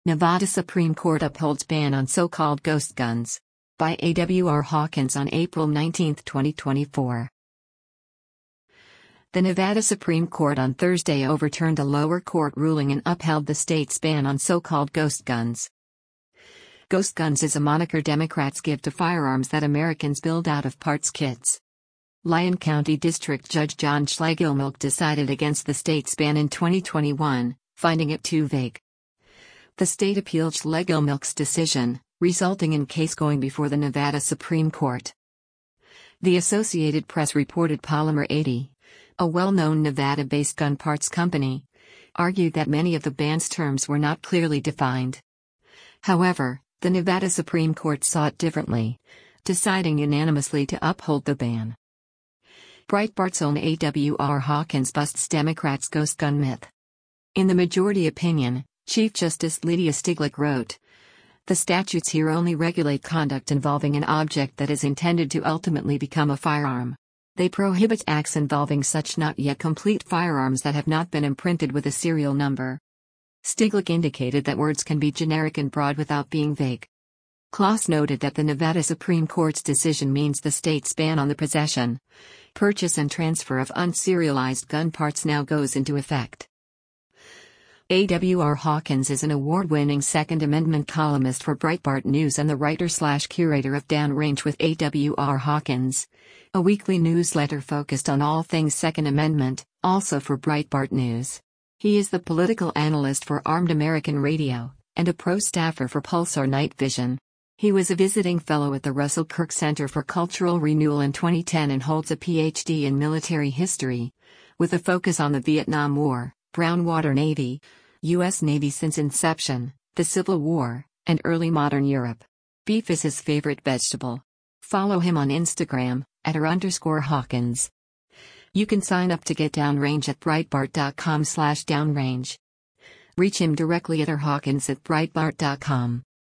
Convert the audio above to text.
Nevada Supreme Court upholds ban on so-called ghost guns. By A.W.R. Hawkins on April 19, 2024. The Nevada Supreme Court on Thursday overturned a lower court ruling and upheld the state's ban on so-called ghost guns. Ghost guns is a moniker Democrats give to firearms that Americans build out of parts kits. Lyon County District Judge John Schlegelmilch decided against the state's ban in 2021, finding it too vague. The state appealed Schlegelmilch's decision, resulting in case going before the Nevada Supreme Court. The Associated Press reported Polymer 80, a well-known Nevada-based gun parts company, argued that many of the ban's terms were not clearly defined. However, the Nevada Supreme Court saw it differently, deciding unanimously to uphold the ban. Breitbart's own A.W.R. Hawkins busts Democrats' ghost gun myth. In the majority opinion, Chief Justice Lydia Stiglitz wrote, "The statutes here only regulate conduct involving an object that is intended to ultimately become a firearm. They prohibit acts involving such not yet complete firearms that have not been imprinted with a serial number." Stiglitz indicated that words can be generic and broad without being vague. Kloss noted that the Nevada Supreme Court's decision means the state's ban on the possession, purchase and transfer of unserialized gun parts now goes into effect. A.W.R. Hawkins is an award-winning Second Amendment columnist for Breitbart News and the writer/curator of Downrange with A.W.R. Hawkins, a weekly newsletter focused on all things Second Amendment, also for Breitbart News. He is the political analyst for Armed American Radio, and a pro-staffer for Pulsar Night Vision. He was a visiting fellow at the Russell Kirk Center for Cultural Renewal in 2010 and holds a Ph.D. in military history, with a focus on the Vietnam War, Brown Water Navy, U.S. Navy since inception, the Civil War, and early modern Europe. Beef is his favorite vegetable. Follow him on Instagram, @r_Hawkins. You can sign up to get Downrange at Breitbart.com/downrange. Reach him directly at rhawkins@breitbart.com.